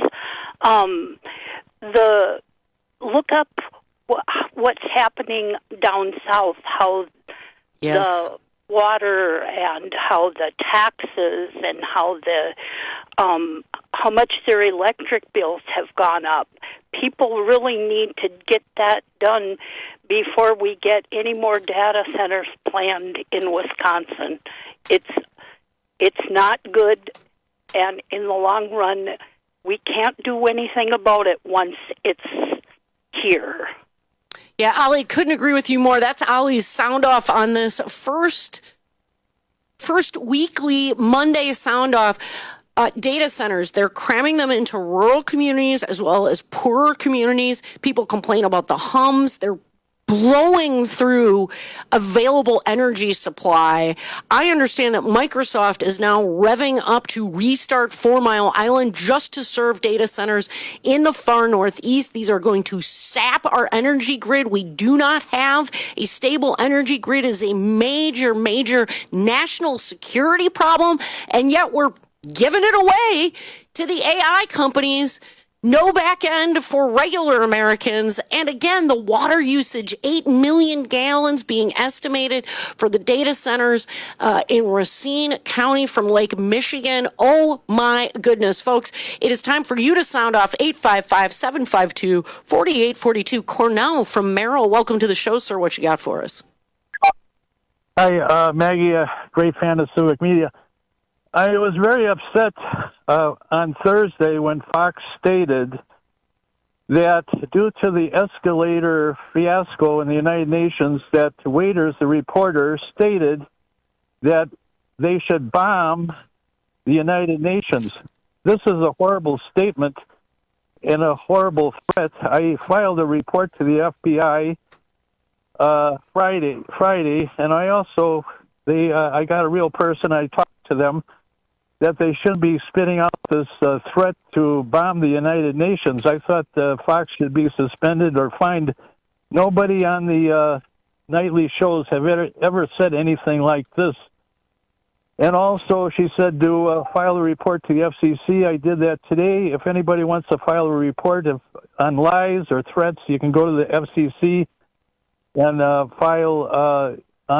Look up what's happening down south, how the water and how the taxes and how much their electric bills have gone up. People really need to get that done before we get any more data centers planned in Wisconsin. It's not good, and in the long run, we can't do anything about it once it's here. Yeah, Ali, couldn't agree with you more. That's Ali's sound off on this first weekly Monday sound off. Data centers, they're cramming them into rural communities as well as poorer communities. People complain about the hums. They're blowing through available energy supply. I understand that Microsoft is now revving up to restart 4 Mile Island just to serve data centers in the far northeast. These are going to sap our energy grid. We do not have a stable energy grid. It is a major, major national security problem, and yet we're giving it away to the AI companies. No back end for regular Americans. And again, the water usage, 8 million gallons being estimated for the data centers in Racine County from Lake Michigan. Oh my goodness, folks. It is time for you to sound off. 855-752-4842. Cornell from Merrill. Welcome to the show, sir. What you got for us? Hi, Maggie, a great fan of Civic Media. I was very upset on Thursday when Fox stated that due to the escalator fiasco in the United Nations, that Waiters, the reporter, stated that they should bomb the United Nations. This is a horrible statement and a horrible threat. I filed a report to the FBI Friday, and I also I got a real person. I talked to them that they should be spitting out this threat to bomb the United Nations. I thought Fox should be suspended or fined. Nobody on the nightly shows have ever said anything like this. And also, she said to file a report to the FCC. I did that today. If anybody wants to file a report on lies or threats, you can go to the FCC and file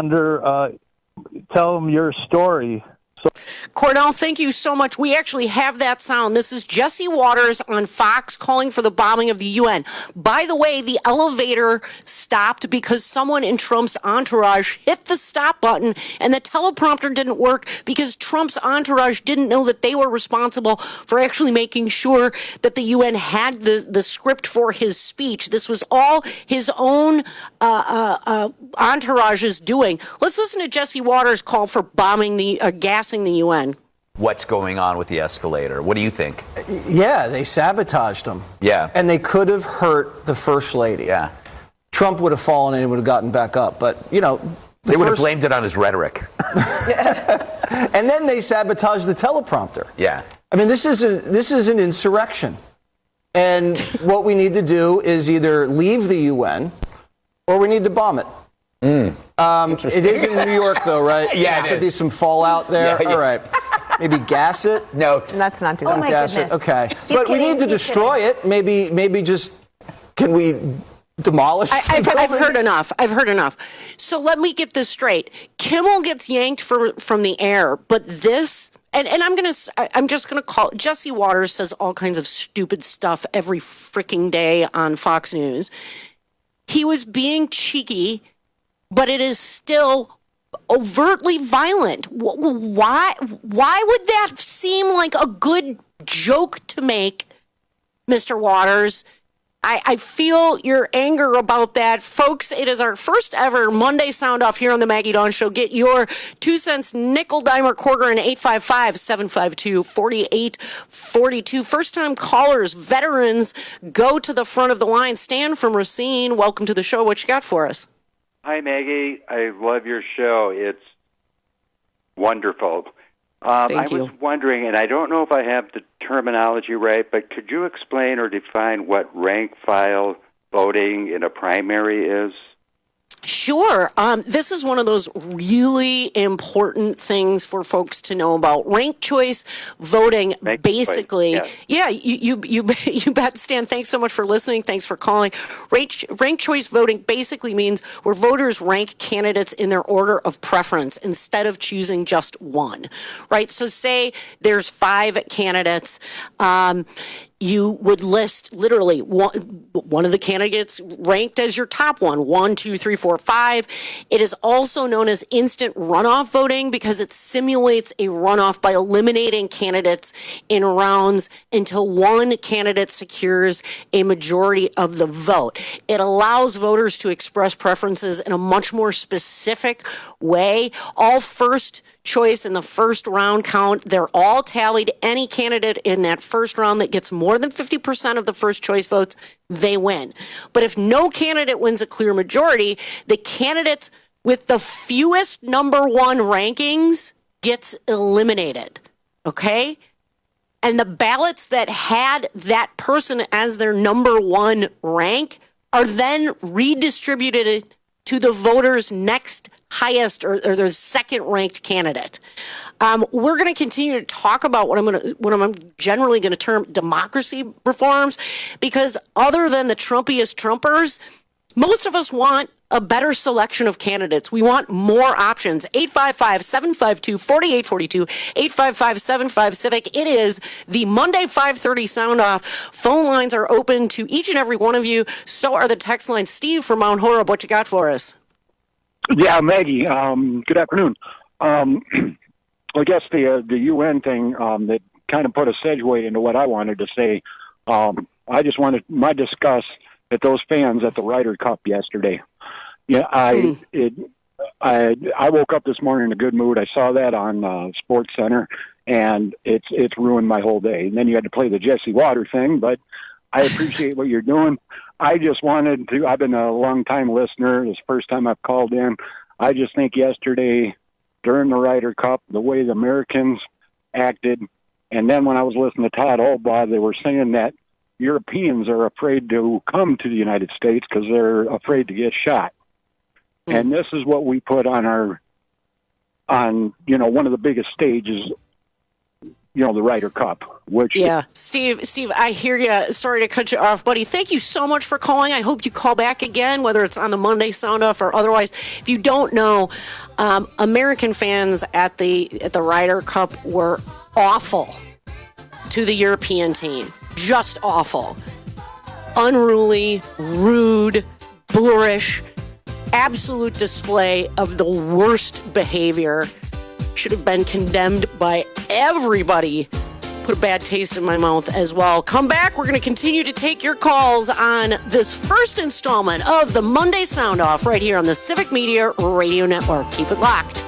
tell them your story. Cornell, thank you so much. We actually have that sound. This is Jesse Waters on Fox calling for the bombing of the UN. By the way, the elevator stopped because someone in Trump's entourage hit the stop button, and the teleprompter didn't work because Trump's entourage didn't know that they were responsible for actually making sure that the UN had the script for his speech. This was all his own entourage's doing. Let's listen to Jesse Waters' call for bombing gassing the UN. What's going on with the escalator? What do you think? Yeah, they sabotaged them. Yeah. And they could have hurt the First Lady. Yeah. Trump would have fallen and he would have gotten back up. But, you know... They would have blamed it on his rhetoric. And then they sabotaged the teleprompter. Yeah. I mean, this is an insurrection. And what we need to do is either leave the UN or we need to bomb it. It is in New York, though, right? Yeah, it could be some fallout there. Yeah, yeah. All right. Maybe gas it? No. Let's not do that. Don't gas it. Okay. But we need to destroy it. Maybe just, can we demolish I've heard enough. So let me get this straight. Kimmel gets yanked from the air, but this, and I'm just gonna call, Jesse Waters says all kinds of stupid stuff every freaking day on Fox News. He was being cheeky, but it is still overtly violent. Why would that seem like a good joke to make, Mr. Waters? I feel your anger about that. Folks, it is our first ever Monday Sound Off here on the Maggie Dawn Show. Get your 2 cents, nickel, dime, or quarter in 855-752-4842. First-time callers, veterans, go to the front of the line. Stan from Racine, welcome to the show. What you got for us? Hi, Maggie. I love your show. It's wonderful. I was wondering, and I don't know if I have the terminology right, but could you explain or define what rank file voting in a primary is? Sure. This is one of those really important things for folks to know about. Ranked choice voting, basically. Yeah, you bet, Stan. Thanks so much for listening. Thanks for calling. Ranked choice voting basically means where voters rank candidates in their order of preference instead of choosing just one, right? So say there's 5 candidates. You would list literally one of the candidates ranked as your top one, 1, 2, 3, 4, 5. It is also known as instant runoff voting because it simulates a runoff by eliminating candidates in rounds until one candidate secures a majority of the vote. It allows voters to express preferences in a much more specific way. All first choice in the first round count, they're all tallied. Any candidate in that first round that gets more than 50% of the first choice votes, they win. But if no candidate wins a clear majority, the candidate with the fewest number 1 rankings gets eliminated. Okay? And the ballots that had that person as their number 1 rank are then redistributed to the voters' next highest or their second ranked candidate. We're going to continue to talk about what I'm generally going to term democracy reforms, because other than the Trumpiest Trumpers, most of us want a better selection of candidates. We want more options. 855-752-4842, 855-75-CIVIC. It is the Monday 5:30 Sound Off. Phone lines are open to each and every one of you. So are the text lines. Steve from Mount Horeb, what you got for us? Yeah, Maggie, good afternoon. I guess the UN thing that kind of put a segue into what I wanted to say. I just wanted my disgust at those fans at the Ryder Cup yesterday. Yeah, I woke up this morning in a good mood. I saw that on Sports Center, and it's ruined my whole day. And then you had to play the Jesse Water thing, but I appreciate what you're doing. I just wanted to, I've been a long-time listener. This is the first time I've called in. I just think yesterday during the Ryder Cup, the way the Americans acted, and then when I was listening to Todd Olbaugh, they were saying that Europeans are afraid to come to the United States because they're afraid to get shot. And this is what we put on one of the biggest stages, the Ryder Cup, which... Yeah, Steve, I hear you. Sorry to cut you off, buddy. Thank you so much for calling. I hope you call back again, whether it's on the Monday Sound Off or otherwise. If you don't know, American fans at the Ryder Cup were awful to the European team. Just awful. Unruly, rude, boorish, absolute display of the worst behavior. Should have been condemned by everybody. Put a bad taste in my mouth as well. Come back. We're going to continue to take your calls on this first installment of the Monday Sound Off right here on the Civic Media Radio Network. Keep it locked.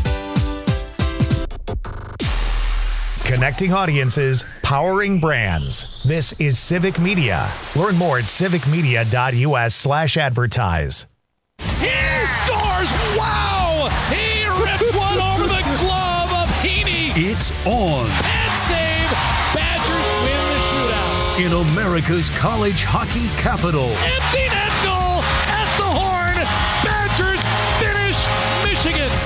Connecting audiences, powering brands. This is Civic Media. Learn more at civicmedia.us/advertise. He scores! Wow! He ripped one over the glove of Heaney. It's on. And save. Badgers win the shootout. In America's college hockey capital. Empty net goal at the horn. Badgers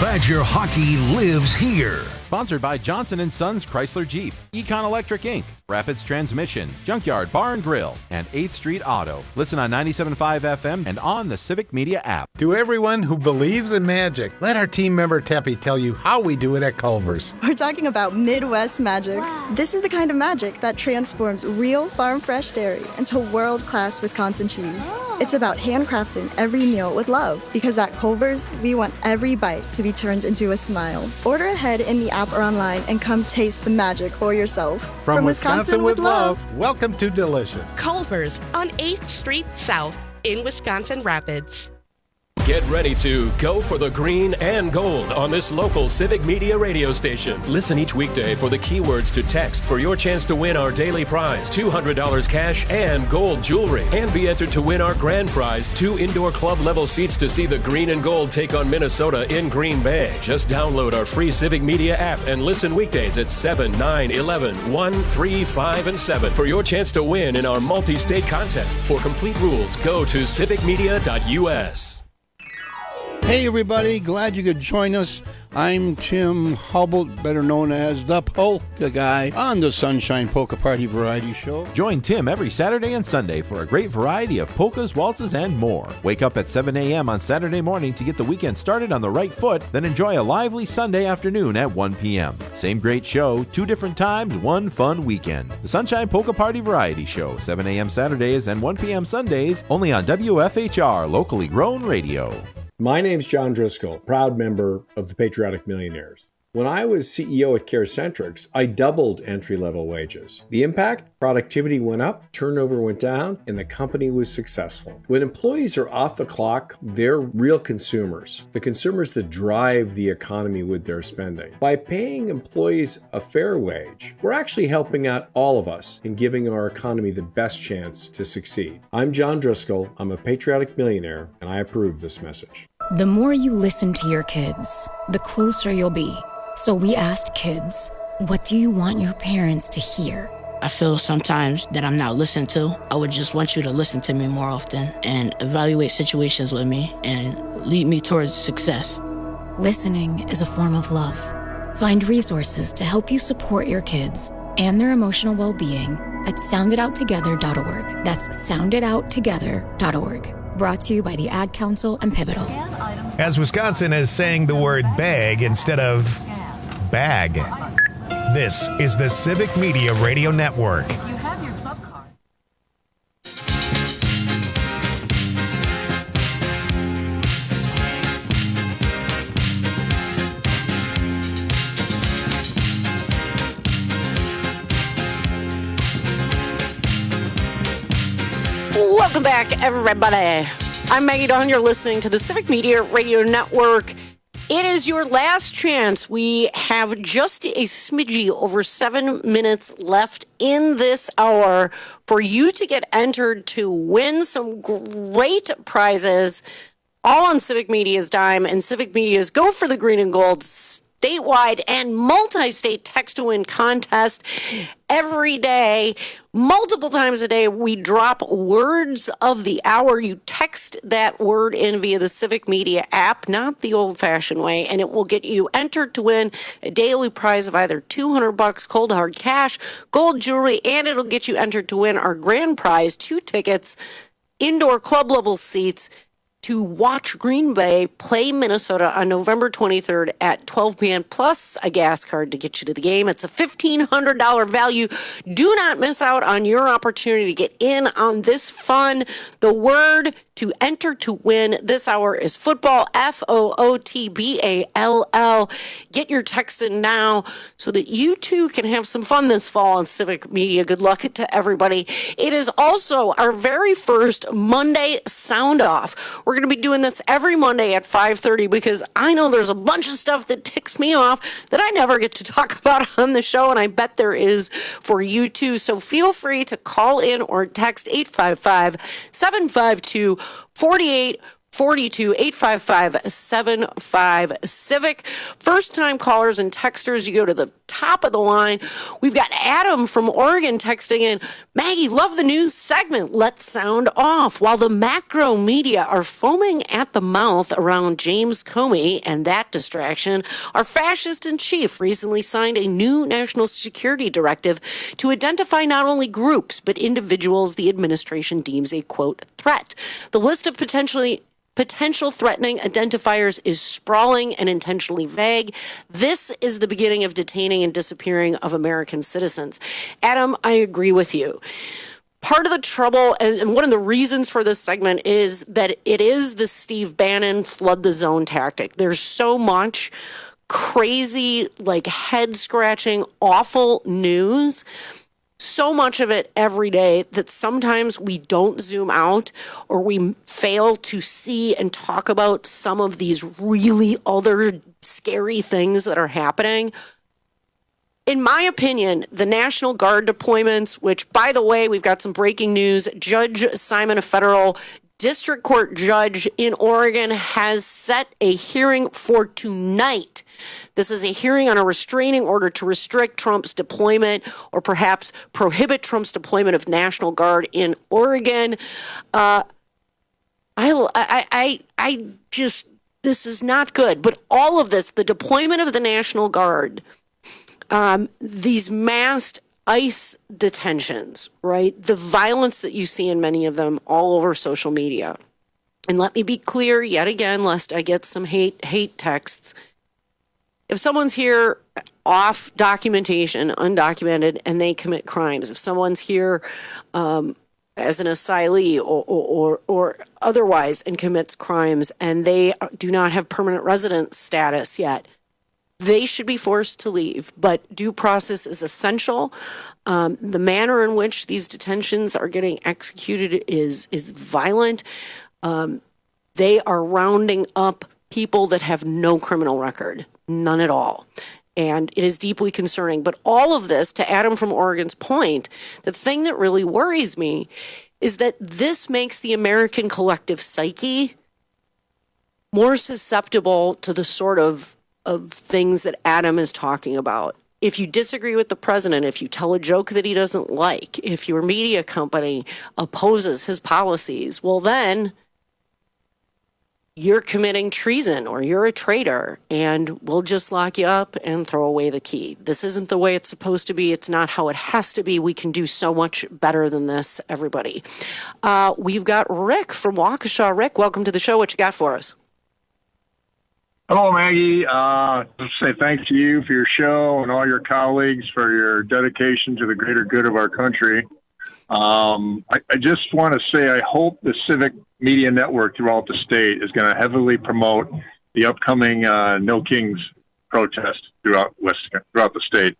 Badger hockey lives here. Sponsored by Johnson & Sons Chrysler Jeep, Econ Electric Inc., Rapids Transmission, Junkyard Bar and Grill, and 8th Street Auto. Listen on 97.5 FM and on the Civic Media app. To everyone who believes in magic, let our team member Teppy tell you how we do it at Culver's. We're talking about Midwest magic. Wow. This is the kind of magic that transforms real farm-fresh dairy into world-class Wisconsin cheese. Oh. It's about handcrafting every meal with love, because at Culver's, we want every bite to be turned into a smile. Order ahead in the app or online and come taste the magic for yourself. From Wisconsin with love, welcome to Delicious. Culver's on 8th Street South in Wisconsin Rapids. Get ready to go for the green and gold on this local Civic Media radio station. Listen each weekday for the keywords to text for your chance to win our daily prize, $200 cash and gold jewelry. And be entered to win our grand prize, 2 indoor club level seats to see the green and gold take on Minnesota in Green Bay. Just download our free Civic Media app and listen weekdays at 7, 9, 11, 1, 3, 5, and 7 for your chance to win in our multi-state contest. For complete rules, go to civicmedia.us. Hey everybody, glad you could join us. I'm Tim Hubble, better known as the Polka Guy, on the Sunshine Polka Party Variety Show. Join Tim every Saturday and Sunday for a great variety of polkas, waltzes, and more. Wake up at 7 a.m. on Saturday morning to get the weekend started on the right foot, then enjoy a lively Sunday afternoon at 1 p.m. Same great show, 2 different times, 1 fun weekend. The Sunshine Polka Party Variety Show, 7 a.m. Saturdays and 1 p.m. Sundays, only on WFHR, locally grown radio. My name's John Driscoll, proud member of the Patriotic Millionaires. When I was CEO at CareCentrix, I doubled entry-level wages. The impact? Productivity went up, turnover went down, and the company was successful. When employees are off the clock, they're real consumers, the consumers that drive the economy with their spending. By paying employees a fair wage, we're actually helping out all of us in giving our economy the best chance to succeed. I'm John Driscoll, I'm a Patriotic Millionaire, and I approve this message. The more you listen to your kids, the closer you'll be. So we asked kids, what do you want your parents to hear? I feel sometimes that I'm not listened to. I would just want you to listen to me more often and evaluate situations with me and lead me towards success. Listening is a form of love. Find resources to help you support your kids and their emotional well-being at sounditouttogether.org. That's sounditouttogether.org. Brought to you by the Ad Council and Pivotal. As Wisconsin is saying the word bag instead of bag. This is the Civic Media Radio Network. Welcome back, everybody. I'm Maggie Dawn. You're listening to the Civic Media Radio Network. It is your last chance. We have just a smidgy over 7 minutes left in this hour for you to get entered to win some great prizes, all on Civic Media's dime and Civic Media's Go for the Green and Gold statewide and multi-state text-to-win contest every day. Multiple times a day, we drop words of the hour. You text that word in via the Civic Media app, not the old-fashioned way, and it will get you entered to win a daily prize of either $200 cold hard cash, gold jewelry, and it'll get you entered to win our grand prize, 2 tickets, indoor club-level seats, to watch Green Bay play Minnesota on November 23rd at 12 p.m., plus a gas card to get you to the game. It's a $1,500 value. Do not miss out on your opportunity to get in on this fun. The word to enter to win this hour is football, Football. Get your text in now so that you too can have some fun this fall on Civic Media. Good luck to everybody. It is also our very first Monday Sound Off. We're going to be doing this every Monday at 5:30 because I know there's a bunch of stuff that ticks me off that I never get to talk about on the show, and I bet there is for you too. So feel free to call in or text 855-752-48 855-755-CIVIC. First-time callers and texters, you go to the top of the line. We've got Adam from Oregon texting in, Maggie, love the news segment. Let's sound off. While the macro media are foaming at the mouth around James Comey and that distraction, our fascist in chief recently signed a new national security directive to identify not only groups, but individuals the administration deems a, quote, threat. The list of potential threatening identifiers is sprawling and intentionally vague. This is the beginning of detaining and disappearing of American citizens. Adam, I agree with you. Part of the trouble and one of the reasons for this segment is that it is the Steve Bannon flood the zone tactic. There's so much crazy, like head-scratching, awful news, so much of it every day that sometimes we don't zoom out or we fail to see and talk about some of these really other scary things that are happening. In my opinion, the National Guard deployments, which, by the way, we've got some breaking news. Judge Simon, a federal district court judge in Oregon, has set a hearing for tonight. This is a hearing on a restraining order to restrict Trump's deployment or perhaps prohibit Trump's deployment of National Guard in Oregon. This is not good. But all of this, the deployment of the National Guard, these massed ICE detentions, right? The violence that you see in many of them all over social media. And let me be clear yet again, lest I get some hate texts. If someone's here off documentation, undocumented, and they commit crimes, if someone's here as an asylee or otherwise and commits crimes and they do not have permanent resident status yet, they should be forced to leave. But due process is essential. The manner in which these detentions are getting executed is violent. They are rounding up people that have no criminal record. None at all. And it is deeply concerning. But all of this, to Adam from Oregon's point, the thing that really worries me is that this makes the American collective psyche more susceptible to the sort of things that Adam is talking about. If you disagree with the president, if you tell a joke that he doesn't like, if your media company opposes his policies, well then you're committing treason or you're a traitor and we'll just lock you up and throw away the key. This isn't the way it's supposed to be. It's not how it has to be. We can do so much better than this, everybody. We've got Rick from Waukesha. Rick, welcome to the show. What you got for us? Hello, Maggie. Just say thanks to you for your show and all your colleagues for your dedication to the greater good of our country. I just want to say I hope the Civic Media Network throughout the state is going to heavily promote the upcoming No Kings protest throughout the state.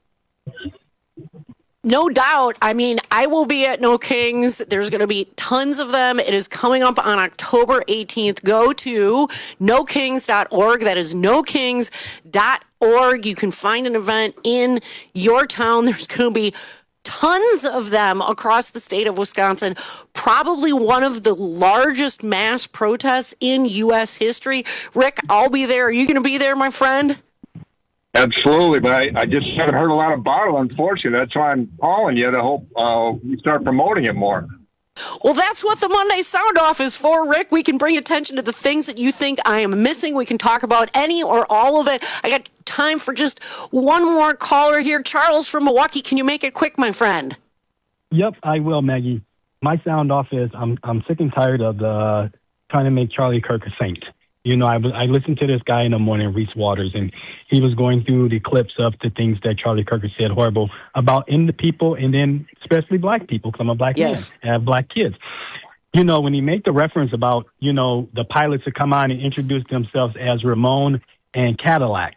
No doubt. I mean, I will be at No Kings. There's going to be tons of them. It is coming up on October 18th. Go to nokings.org. That is nokings.org. You can find an event in your town. There's going to be tons of them across the state of Wisconsin. Probably one of the largest mass protests in U.S. history. Rick, I'll be there. Are you going to be there, my friend? Absolutely, but I just haven't heard a lot about it, unfortunately. That's why I'm calling you to hope you start promoting it more. Well, that's what the Monday Sound Off is for, Rick. We can bring attention to the things that you think I am missing. We can talk about any or all of it. I got time for just one more caller here. Charles from Milwaukee, can you make it quick, my friend? Yep, I will, Maggie. My sound off is I'm sick and tired of trying to make Charlie Kirk a saint. You know, I listened to this guy in the morning, Reese Waters, and he was going through the clips of the things that Charlie Kirk said horrible about in the people, and then especially black people, because I'm a black man, I have black kids. You know, when he made the reference about, you know, the pilots that come on and introduce themselves as Ramon and Cadillac,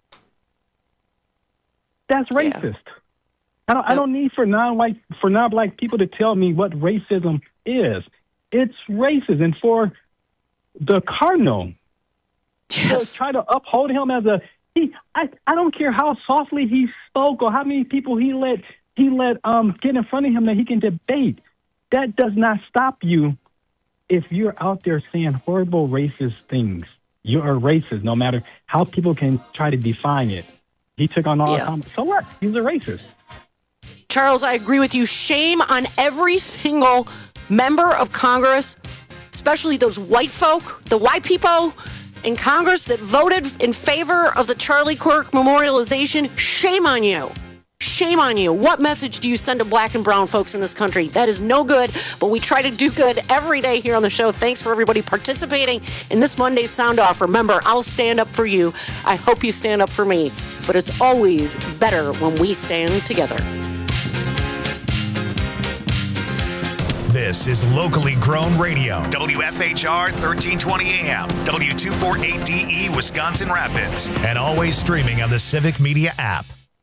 that's racist. Yeah. I don't need for non-black people to tell me what racism is. It's racist, and for the Cardinal, to try to uphold him as I don't care how softly he spoke or how many people he let get in front of him that he can debate. That does not stop you if you're out there saying horrible racist things, you are racist, no matter how people can try to define it. He took on all the so what? He's a racist. Charles, I agree with you. Shame on every single member of Congress, especially those white folk, the white people in Congress that voted in favor of the Charlie Kirk memorialization. Shame on you. Shame on you. What message do you send to black and brown folks in this country? That is no good, but we try to do good every day here on the show. Thanks for everybody participating in this Monday's Sound Off. Remember, I'll stand up for you. I hope you stand up for me. But it's always better when we stand together. This is locally grown radio. WFHR 1320 AM, W248DE Wisconsin Rapids, and always streaming on the Civic Media app.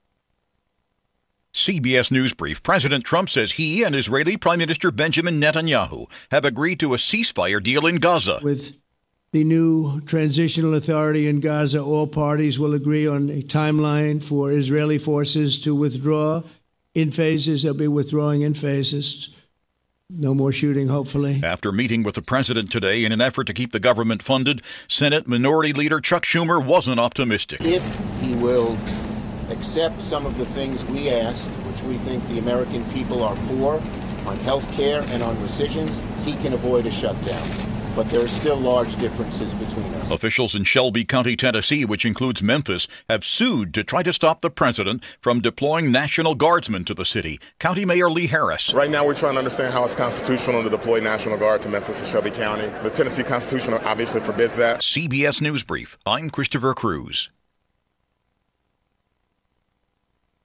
CBS News Brief. President Trump says he and Israeli Prime Minister Benjamin Netanyahu have agreed to a ceasefire deal in Gaza. With the new transitional authority in Gaza, all parties will agree on a timeline for Israeli forces to withdraw in phases. They'll be withdrawing in phases. No more shooting, hopefully. After meeting with the president today in an effort to keep the government funded, Senate Minority Leader Chuck Schumer wasn't optimistic. If he will accept some of the things we asked, which we think the American people are for, on health care and on rescissions, he can avoid a shutdown. But there are still large differences between us. Officials in Shelby County, Tennessee, which includes Memphis, have sued to try to stop the president from deploying National Guardsmen to the city. County Mayor Lee Harris. Right now we're trying to understand how it's constitutional to deploy National Guard to Memphis and Shelby County. The Tennessee Constitution obviously forbids that. CBS News Brief. I'm Christopher Cruz.